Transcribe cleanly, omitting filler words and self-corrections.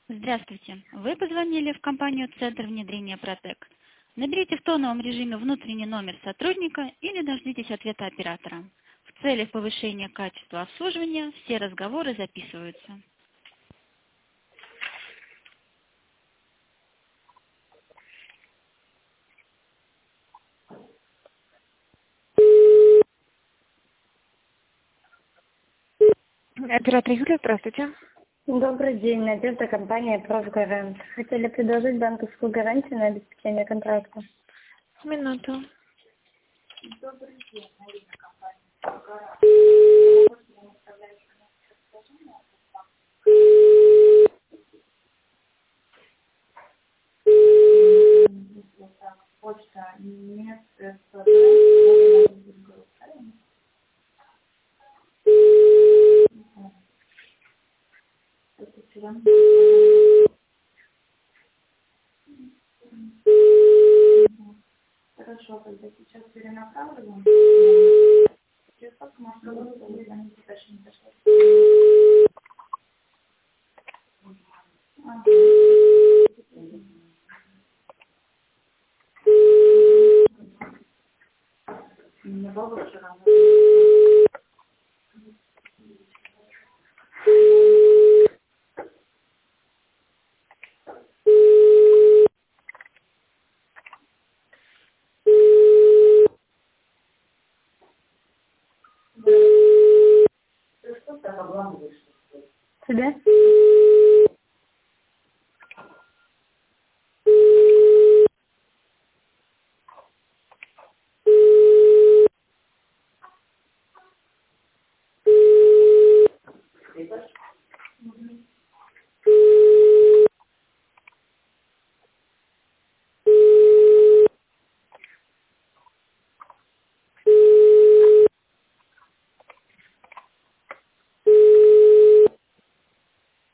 Здравствуйте. Вы позвонили в компанию «Центр внедрения Протек». Наберите в тоновом режиме внутренний номер сотрудника или дождитесь ответа оператора. В целях повышения качества обслуживания все разговоры записываются. Оператор Юлия, здравствуйте. Добрый день, Надежда, компания «Профгарант». Хотели предложить банковскую гарантию на обеспечение контракта. Минуту. Хорошо, тогда сейчас перенаправлю.